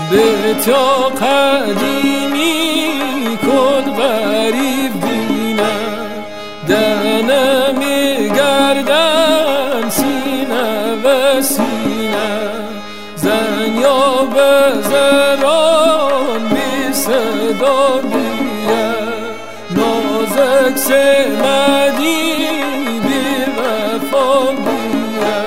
بتیا قدیمی کن غریب بینم دنه میگردم سینه و سینه زن یا بزران بی صدا بیه نازک سمدی بی وفا بیه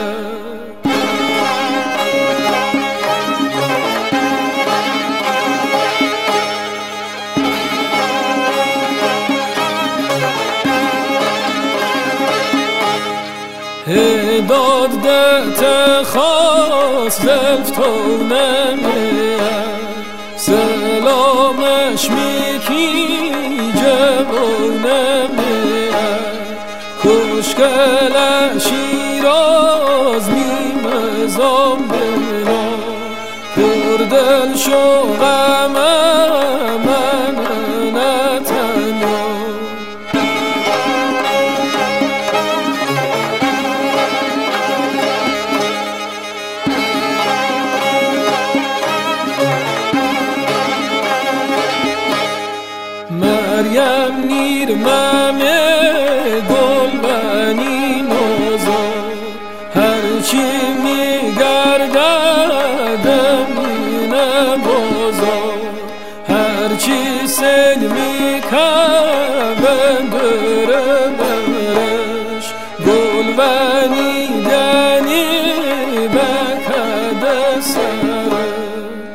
هداد دت خواست زلف تو نمیه سلامش میکی جوونه میه کشکل شیراز میمزام بینا پردل شو غمه من نتنیا مریم نیر ممه گل بنی نازا هرچی میگردد مینه بازا هرچی سل میکبن دره برش گل بنی دنی بکد سرش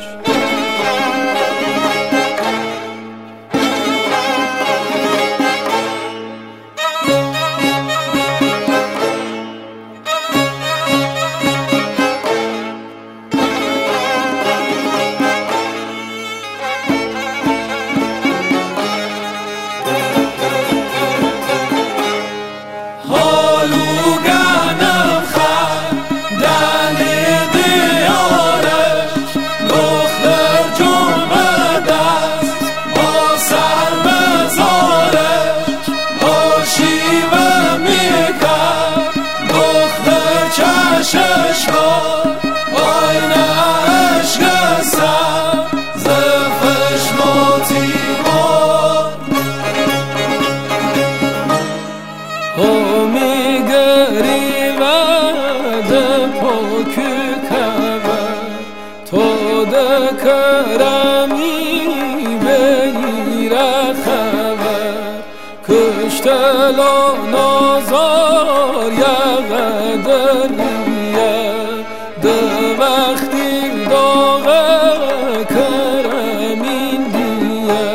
کرمی بگیره خبر کشتلا نازار یقدریه ده وقتی داغه کرمین دیه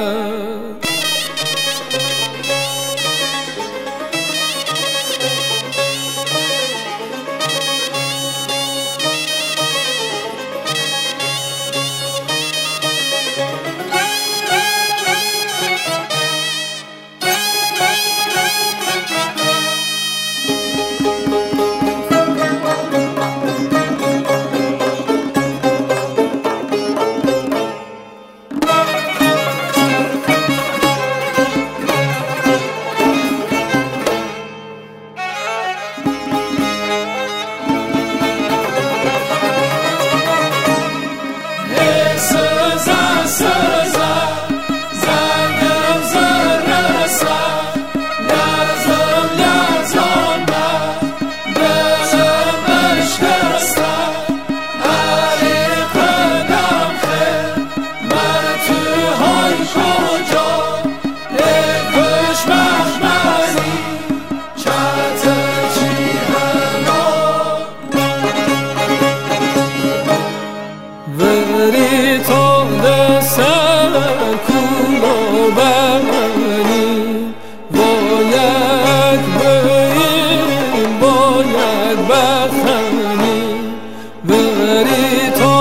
بخنی بری تو